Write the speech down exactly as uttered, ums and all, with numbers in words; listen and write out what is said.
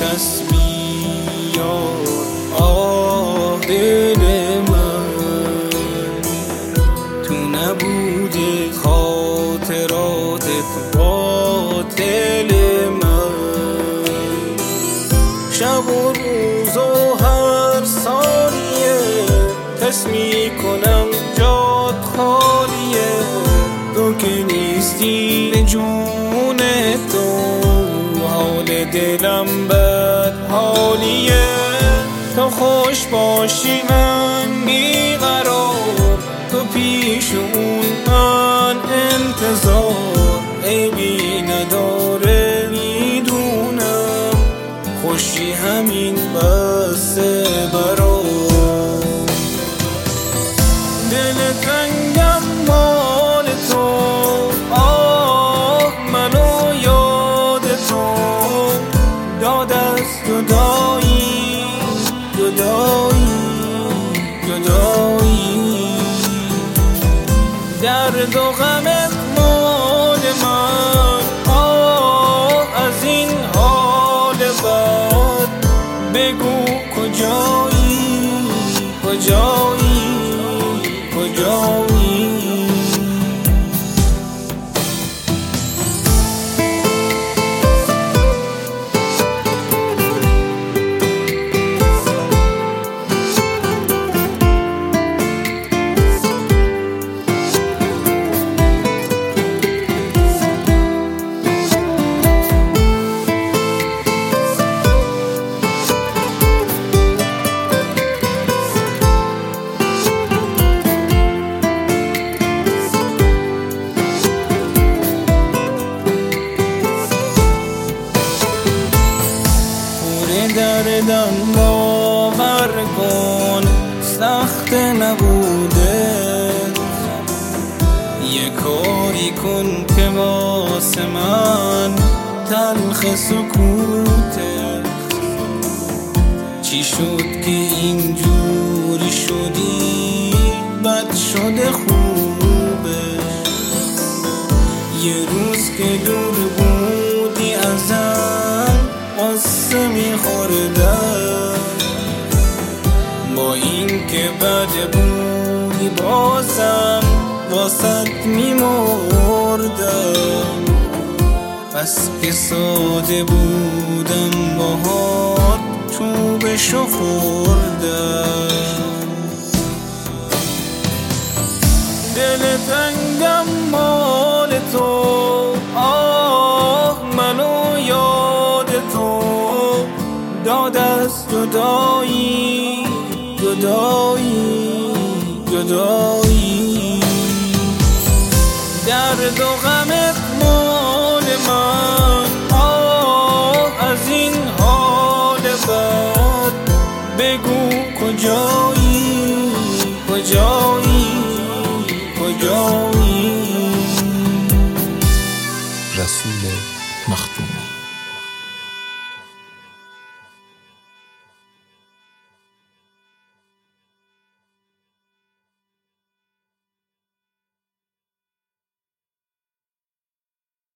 تسبیح آه دل من تو نبوده خاطراتت باطل من شب و روز و هر ثانیه تسبیح کنم جات خالیه تو که نیستی به جون تو حال دلم بد حالیه تو خوش باشی من بیقرار تو پیش اون من انتظار عیبی نداره میدونم خوشی همین بسه برام دل تنگم مال تو آه منو یاد تو داد از جدایی جدایی جدایی درد و غمت مال من آه از این حال بد بگو کجایی کجایی کجایی دردم باور کن سخت نبوده یه کاری کن که واسه من تلخ سکوته چی شد که اینجوری شدی بد شده خوبه یه روز که دور بودی ازم قصه میخوردم با این که بد بودی بازم واسط میمردم پس که ساده بودم باهات چوبشو خوردم دل تنگم مال تو آه منو یاد تو داد از جدایی جدایی جدایی درد و غمت مال من آه از این حال بد بگو کجایی کجایی کجایی